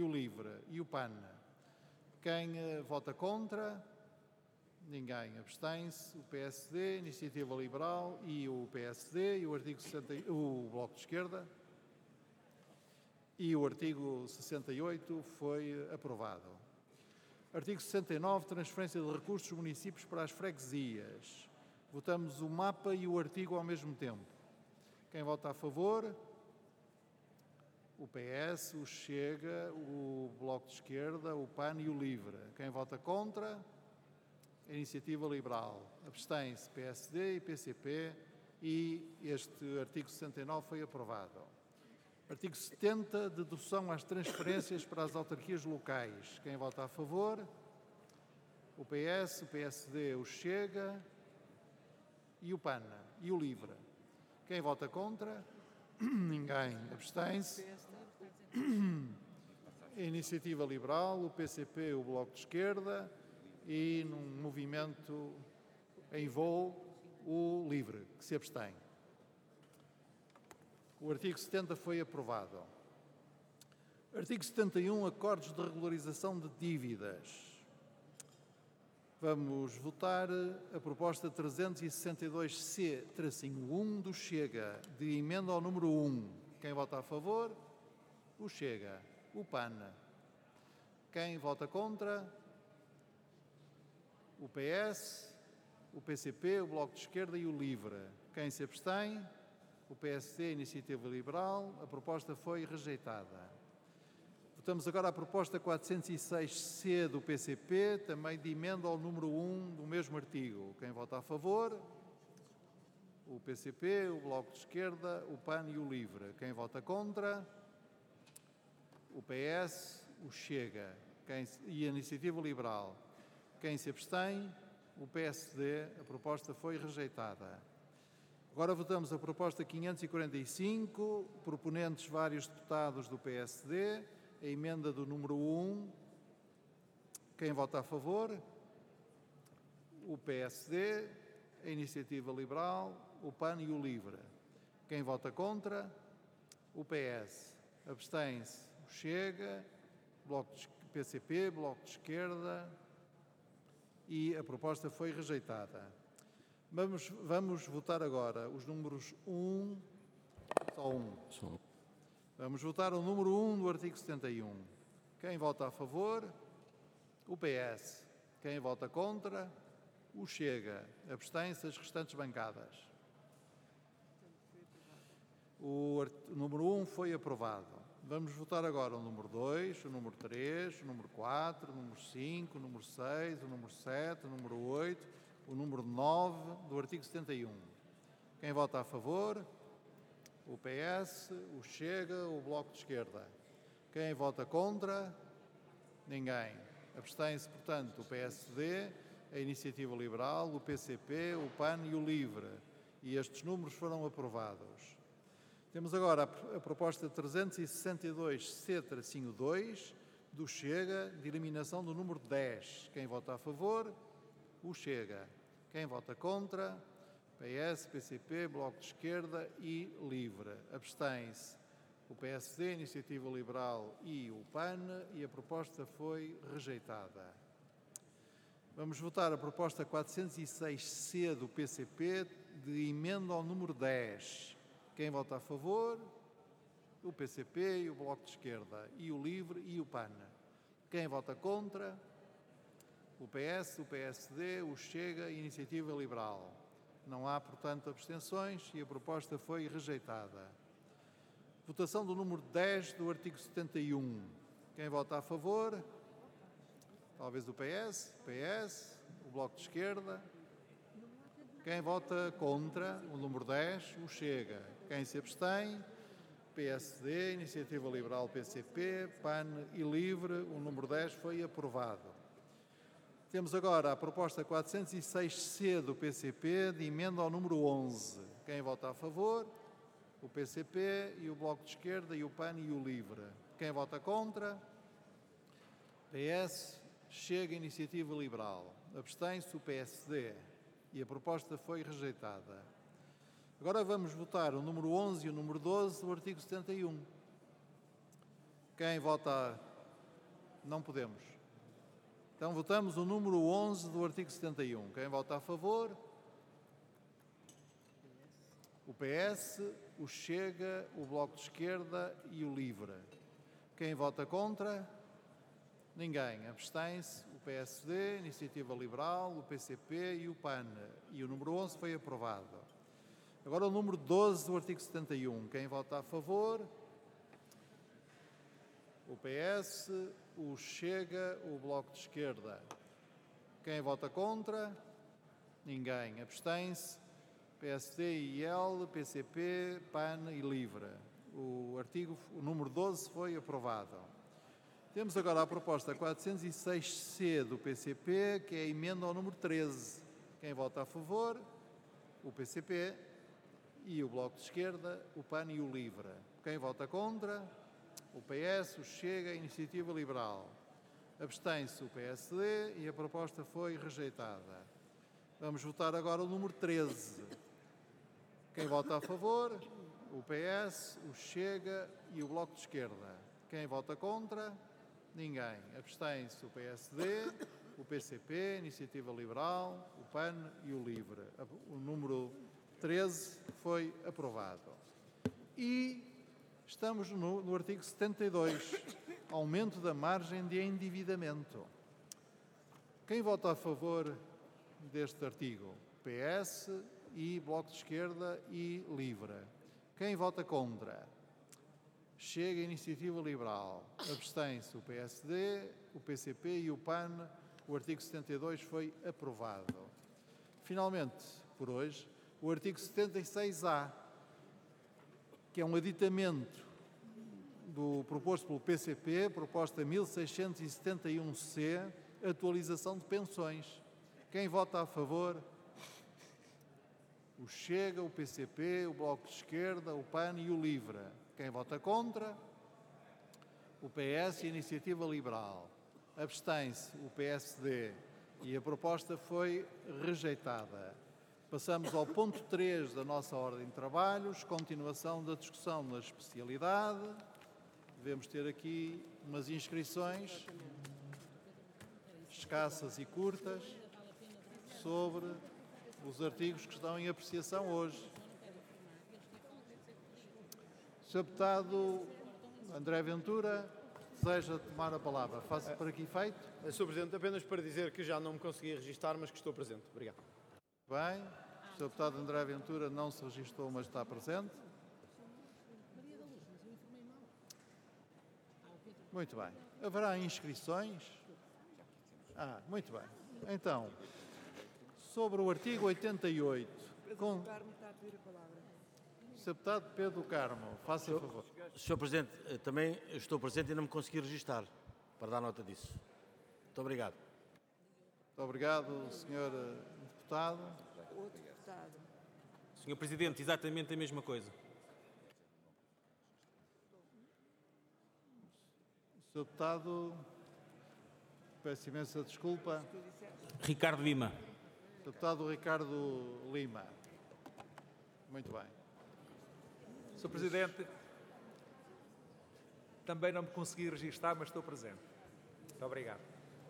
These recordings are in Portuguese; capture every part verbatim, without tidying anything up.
o LIVRE e o PAN. Quem uh, vota contra? Ninguém. Abstém-se. O P S D, Iniciativa Liberal e o P S D e o artigo sessenta, o Bloco de Esquerda. E o artigo sessenta e oito foi aprovado. Artigo sessenta e nove, transferência de recursos dos municípios para as freguesias. Votamos o mapa e o artigo ao mesmo tempo. Quem vota a favor? O P S, o Chega, o Bloco de Esquerda, o PAN e o LIVRE. Quem vota contra? A Iniciativa Liberal. Abstém-se P S D e P C P e este artigo sessenta e nove foi aprovado. Artigo setenta, dedução às transferências para as autarquias locais. Quem vota a favor? O P S, o P S D, o Chega e o PAN e o LIVRE. Quem vota contra? Ninguém. Abstém-se. A Iniciativa Liberal, o P C P, o Bloco de Esquerda e, num movimento em voo, o LIVRE, que se abstém. O artigo setenta foi aprovado. Artigo setenta e um, acordos de regularização de dívidas. Vamos votar a proposta trezentos e sessenta e dois C, tracinho um, do Chega, de emenda ao número um. Quem vota a favor? O Chega. O PAN. Quem vota contra? O P S, o P C P, o Bloco de Esquerda e o LIVRE. Quem se abstém? O P S D, Iniciativa Liberal. A proposta foi rejeitada. Votamos agora a proposta quatrocentos e seis C do P C P, também de emenda ao número um do mesmo artigo. Quem vota a favor? O P C P, o Bloco de Esquerda, o PAN e o LIVRE. Quem vota contra? O P S, o Chega quem, e a Iniciativa Liberal. Quem se abstém? O P S D. A proposta foi rejeitada. Agora votamos a proposta quinhentos e quarenta e cinco, proponentes vários deputados do P S D, a emenda do número um. Quem vota a favor? O P S D, a Iniciativa Liberal, o PAN e o LIVRE. Quem vota contra? O P S. Abstém-se o Chega, Bloco de, P C P, Bloco de Esquerda e a proposta foi rejeitada. Vamos, vamos votar agora os números um, só um. Só. Vamos votar o número um do artigo setenta e um. Quem vota a favor? O P S. Quem vota contra? O Chega. Abstém-se as restantes bancadas. O número um foi aprovado. Vamos votar agora o número dois, o número três, o número quatro, o número cinco, o número seis, o número sete, o número oito, o número nove do artigo setenta e um. Quem vota a favor? O P S, o Chega, o Bloco de Esquerda. Quem vota contra? Ninguém. Abstém-se, portanto, o P S D, a Iniciativa Liberal, o P C P, o PAN e o LIVRE. E estes números foram aprovados. Temos agora a proposta trezentos e sessenta e dois C, tracinho dois, do Chega, de eliminação do número dez. Quem vota a favor? O Chega. Quem vota contra? P S, P C P, Bloco de Esquerda e LIVRE. Abstém-se o P S D, Iniciativa Liberal e o PAN e a proposta foi rejeitada. Vamos votar a proposta quatrocentos e seis C do P C P de emenda ao número dez. Quem vota a favor? O P C P e o Bloco de Esquerda e o LIVRE e o PAN. Quem vota contra? O P S, o P S D, o Chega e a Iniciativa Liberal. Não há, portanto, abstenções e a proposta foi rejeitada. Votação do número dez do artigo setenta e um. Quem vota a favor? Talvez o P S, o P S, o Bloco de Esquerda. Quem vota contra o número dez? O Chega. Quem se abstém? P S D, Iniciativa Liberal, P C P, PAN e LIVRE. O número dez foi aprovado. Temos agora a proposta quatrocentos e seis C do P C P de emenda ao número onze. Quem vota a favor? O P C P e o Bloco de Esquerda e o PAN e o LIVRE. Quem vota contra? P S, Chega, Iniciativa Liberal. Abstém-se o P S D e a proposta foi rejeitada. Agora vamos votar o número onze e o número doze do artigo setenta e um. Quem vota Não podemos. Então votamos o número onze do artigo setenta e um. Quem vota a favor? O P S, o Chega, o Bloco de Esquerda e o LIVRE. Quem vota contra? Ninguém. Abstém-se o P S D, Iniciativa Liberal, o P C P e o P A N. E o número onze foi aprovado. Agora o número doze do artigo setenta e um. Quem vota a favor? O P S, o Chega, o Bloco de Esquerda. Quem vota contra? Ninguém. Abstém-se P S D, I L, P C P, P A N e LIVRE. O artigo, o número doze foi aprovado. Temos agora a proposta quatrocentos e seis C do P C P, que é a emenda ao número treze. Quem vota a favor? O P C P e o Bloco de Esquerda, o P A N e o LIVRE. Quem vota contra? O P S, o Chega, a Iniciativa Liberal. Abstém-se o P S D e a proposta foi rejeitada. Vamos votar agora o número treze. Quem vota a favor? O P S, o Chega e o Bloco de Esquerda. Quem vota contra? Ninguém. Abstém-se o P S D, o P C P, a Iniciativa Liberal, o P A N e o LIVRE. O número treze foi aprovado. E estamos no, no artigo setenta e dois, aumento da margem de endividamento. Quem vota a favor deste artigo? P S e Bloco de Esquerda e LIVRE. Quem vota contra? Chega a Iniciativa Liberal. Abstém-se o P S D, o P C P e o P A N. O artigo setenta e dois foi aprovado. Finalmente, por hoje, o artigo setenta e seis A, que é um aditamento do, proposto pelo P C P, proposta mil seiscentos e setenta e um C, atualização de pensões. Quem vota a favor? O Chega, o P C P, o Bloco de Esquerda, o P A N e o LIVRE. Quem vota contra? O P S e a Iniciativa Liberal. Abstém-se o P S D e a proposta foi rejeitada. Passamos ao ponto três da nossa ordem de trabalhos, continuação da discussão na especialidade. Devemos ter aqui umas inscrições escassas e curtas sobre os artigos que estão em apreciação hoje. senhor Deputado André Ventura deseja tomar a palavra. Faça por aqui feito. senhor Presidente, apenas para dizer que já não me consegui registrar, mas que estou presente. Obrigado. Bem, o senhor Deputado André Ventura não se registrou, mas está presente. Muito bem. Haverá inscrições? Ah, muito bem. Então, sobre o artigo oitenta e oito... Com... senhor Deputado Pedro Carmo, faça o favor. senhor Presidente, também estou presente e não me consegui registrar, para dar nota disso. Muito obrigado. Muito obrigado, senhor Deputado. Outro deputado. senhor Presidente, exatamente a mesma coisa. senhor Deputado, peço imensa desculpa. Ricardo Lima. Deputado Ricardo Lima. Muito bem. senhor Presidente, também não me consegui registrar, mas estou presente. Muito obrigado.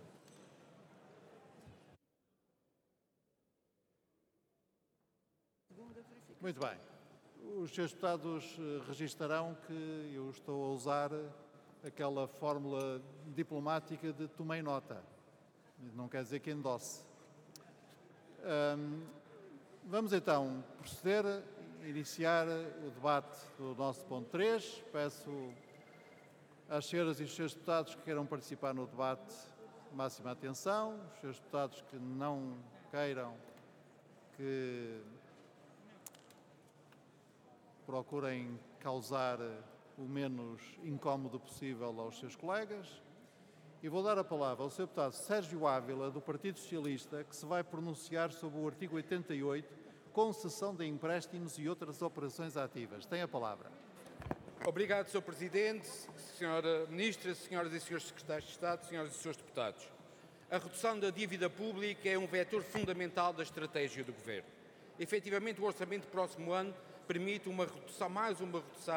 Muito bem. Os senhores deputados registarão que eu estou a usar aquela fórmula diplomática de tomei nota. Não quer dizer que endosse. Hum, vamos então proceder a iniciar o debate do nosso ponto três. Peço às senhoras e aos senhores deputados que queiram participar no debate máxima atenção. Os senhores deputados que não queiram que procurem causar o menos incómodo possível aos seus colegas. E vou dar a palavra ao senhor deputado Sérgio Ávila, do Partido Socialista, que se vai pronunciar sobre o artigo oitenta e oito, concessão de empréstimos e outras operações ativas. Tem a palavra. Obrigado, senhor Presidente, senhora Ministra, senhoras e senhores Secretários de Estado, senhoras e senhores Deputados. A redução da dívida pública é um vetor fundamental da estratégia do Governo. Efetivamente, o orçamento do próximo ano permite uma redução, mais uma redução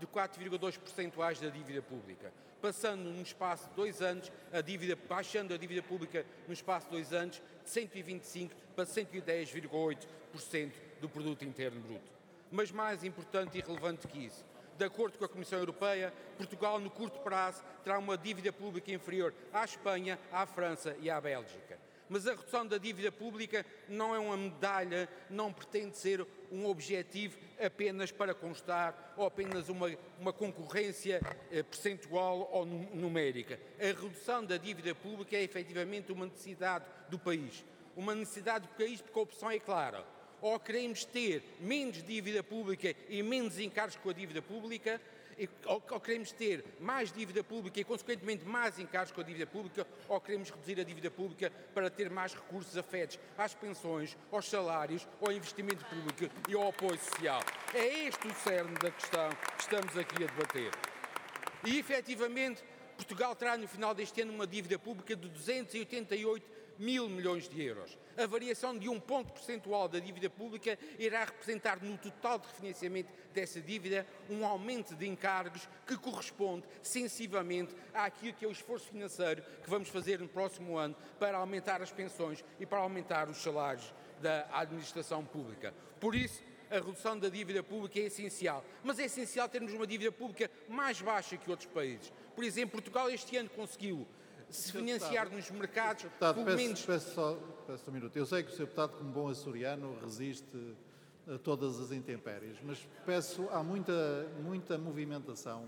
de quatro vírgula dois percentuais da dívida pública, passando no espaço de dois anos, a dívida, baixando a dívida pública no espaço de dois anos de cento e vinte e cinco para cento e dez vírgula oito por cento do produto interno bruto. Mas mais importante e relevante que isso, de acordo com a Comissão Europeia, Portugal no curto prazo terá uma dívida pública inferior à Espanha, à França e à Bélgica. Mas a redução da dívida pública não é uma medalha, não pretende ser um objetivo apenas para constar ou apenas uma, uma concorrência eh, percentual ou numérica. A redução da dívida pública é efetivamente uma necessidade do país. Uma necessidade do país porque a opção é clara. Ou queremos ter menos dívida pública e menos encargos com a dívida pública, ou, ou queremos ter mais dívida pública e, consequentemente, mais encargos com a dívida pública, ou queremos reduzir a dívida pública para ter mais recursos afetos às pensões, aos salários, ao investimento público e ao apoio social. É este o cerne da questão que estamos aqui a debater. E, efetivamente, Portugal terá no final deste ano uma dívida pública de duzentos e oitenta e oito mil milhões de euros. A variação de um ponto percentual da dívida pública irá representar no total de refinanciamento dessa dívida um aumento de encargos que corresponde sensivelmente àquilo que é o esforço financeiro que vamos fazer no próximo ano para aumentar as pensões e para aumentar os salários da administração pública. Por isso, a redução da dívida pública é essencial, mas é essencial termos uma dívida pública mais baixa que outros países. Por exemplo, Portugal este ano conseguiu se financiar nos mercados, Deputado, pelo peço, menos... peço, só, peço um minuto. Eu sei que o senhor Deputado, como bom açoriano, resiste a todas as intempéries, mas peço, há muita, muita movimentação.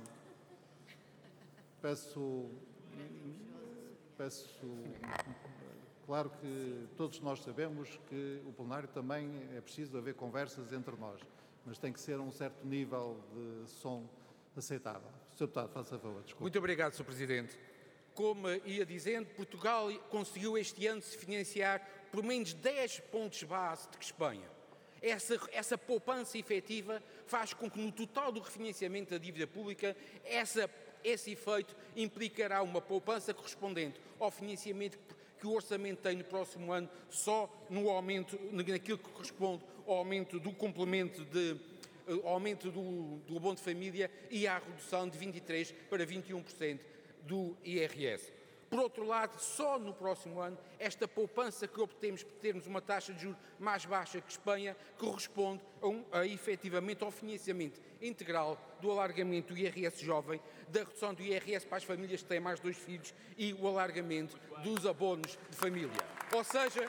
Peço, peço, claro que todos nós sabemos que o plenário também é preciso haver conversas entre nós, mas tem que ser um certo nível de som aceitável. senhor Deputado, faça favor, desculpe. Muito obrigado, senhor Presidente. Como ia dizendo, Portugal conseguiu este ano se financiar por menos dez pontos base de que Espanha. Essa, essa poupança efetiva faz com que no total do refinanciamento da dívida pública, essa, esse efeito implicará uma poupança correspondente ao financiamento que o orçamento tem no próximo ano, só no aumento, naquilo que corresponde ao aumento do complemento de ao aumento do, do abono de família e à redução de vinte e três por cento para vinte e um por cento do I R S. Por outro lado, só no próximo ano, esta poupança que obtemos por termos uma taxa de juros mais baixa que Espanha corresponde a, um, a efetivamente ao financiamento integral do alargamento do I R S jovem, da redução do I R S para as famílias que têm mais dois filhos e o alargamento dos abonos de família. Ou seja,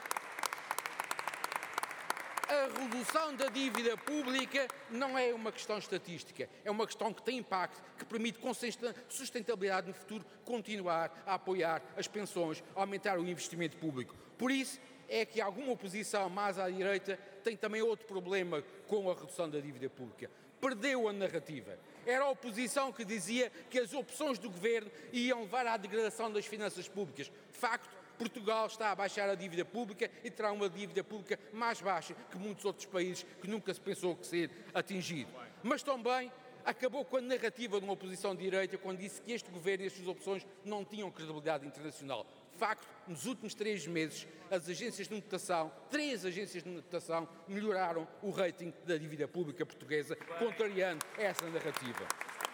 a redução da dívida pública não é uma questão estatística, é uma questão que tem impacto, que permite com sustentabilidade no futuro continuar a apoiar as pensões, a aumentar o investimento público. Por isso é que alguma oposição mais à direita tem também outro problema com a redução da dívida pública. Perdeu a narrativa. Era a oposição que dizia que as opções do governo iam levar à degradação das finanças públicas. De facto, Portugal está a baixar a dívida pública e terá uma dívida pública mais baixa que muitos outros países que nunca se pensou que ser atingido. Mas também acabou com a narrativa de uma oposição de direita quando disse que este governo e estas opções não tinham credibilidade internacional. De facto, nos últimos três meses, as agências de notação, três agências de notação, melhoraram o rating da dívida pública portuguesa, contrariando essa narrativa.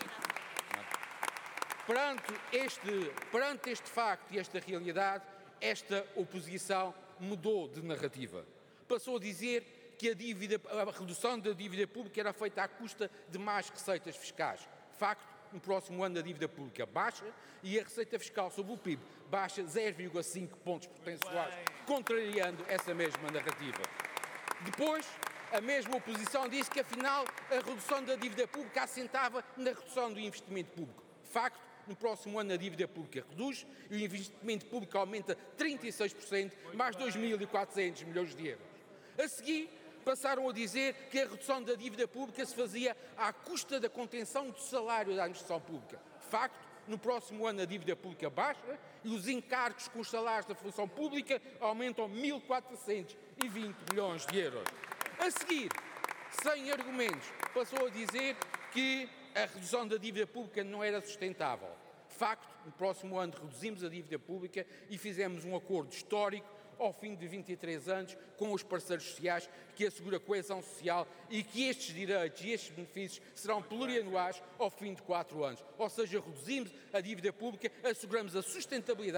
Perante este, perante este facto e esta realidade, esta oposição mudou de narrativa. Passou a dizer que a, dívida, a redução da dívida pública era feita à custa de mais receitas fiscais. De facto, no próximo ano a dívida pública baixa e a receita fiscal sobre o P I B baixa zero vírgula cinco pontos percentuais, contrariando essa mesma narrativa. Depois, a mesma oposição disse que, afinal, a redução da dívida pública assentava na redução do investimento público. De facto, no próximo ano a dívida pública reduz e o investimento público aumenta trinta e seis por cento, mais dois mil e quatrocentos milhões de euros. A seguir, passaram a dizer que a redução da dívida pública se fazia à custa da contenção do salário da administração pública. De facto, no próximo ano a dívida pública baixa e os encargos com os salários da função pública aumentam mil quatrocentos e vinte milhões de euros. A seguir, sem argumentos, passou a dizer que a redução da dívida pública não era sustentável. De facto, no próximo ano reduzimos a dívida pública e fizemos um acordo histórico ao fim de vinte e três anos com os parceiros sociais, que assegura a coesão social e que estes direitos e estes benefícios serão plurianuais ao fim de quatro anos. Ou seja, reduzimos a dívida pública, asseguramos a sustentabilidade